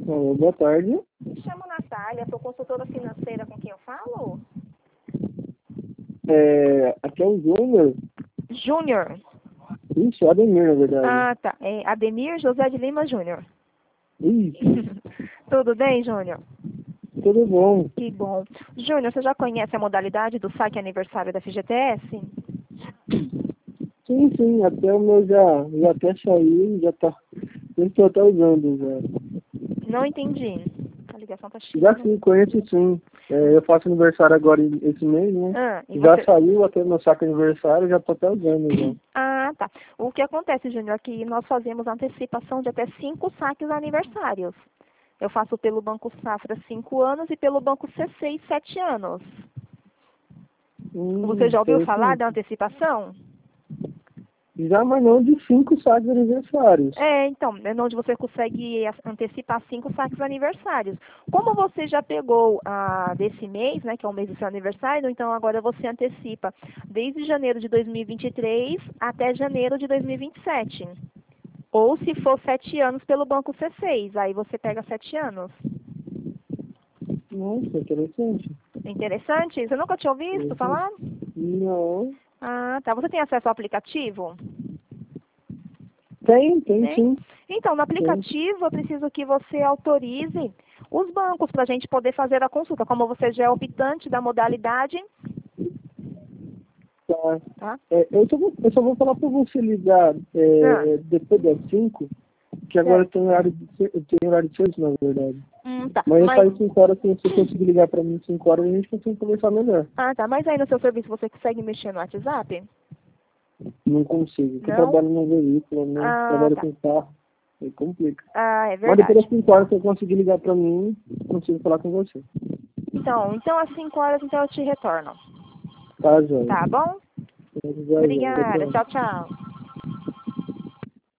Alô, boa tarde. Me chamo Natália, sou consultora financeira, com quem eu falo? Aqui é o Júnior. Júnior. Isso, Ademir, na verdade. Ah, tá. É Ademir José de Lima Júnior. Isso, Tudo bem, Júnior? tudo bom. Que bom. Júnior, você já conhece a modalidade do saque aniversário da FGTS? Sim, até o meu já até saiu, já tá. Eu estou até usando já. Não entendi. A ligação tá chique, Já né? sim, conheço sim. Eu faço aniversário agora esse mês, né? E Já você... saiu até meu saco de aniversário, já tô até usando já. Ah, tá. O que acontece, Júnior, é que nós fazemos antecipação de até 5 saques aniversários. Eu faço pelo Banco Safra 5 anos e pelo Banco C6 7 anos. Você já ouviu falar Interessante. da antecipação? Já, mas não de 5 sacos de aniversários. Então, é onde você consegue antecipar 5 saques aniversários. Como você já pegou desse mês, né, que é o mês do seu aniversário, então agora você antecipa desde janeiro de 2023 até janeiro de 2027. Ou se for 7 anos pelo Banco C6, aí você pega 7 anos. Nossa, interessante. Interessante? Você nunca tinha ouvido Interessante. falar? Não. Ah, tá. Você tem acesso ao aplicativo? Tem Tem? sim. Então, no Tem. aplicativo, eu preciso que você autorize os bancos para a gente poder fazer a consulta. Como você já é optante da modalidade, Tá. tá? Eu só vou falar para você ligar Ah, depois das 5, que agora certo. eu tenho horário de serviço, na verdade. Tá. Mas eu Mas, saio 5 horas, se você conseguir ligar para mim 5 horas, a gente consegue conversar melhor. tá. Mas aí no seu serviço você consegue mexer no WhatsApp? Não consigo, porque eu Não? trabalho no veículo, né? Ah, Trabalho tá. com carro, aí complica. Ah, é Mas depois das verdade. 5 horas, se eu conseguir ligar para mim, consigo falar com você. Então às 5 horas, então eu te retorno. Tá, Joia? Tá bom? Já, Obrigada. Até. Tchau, tchau.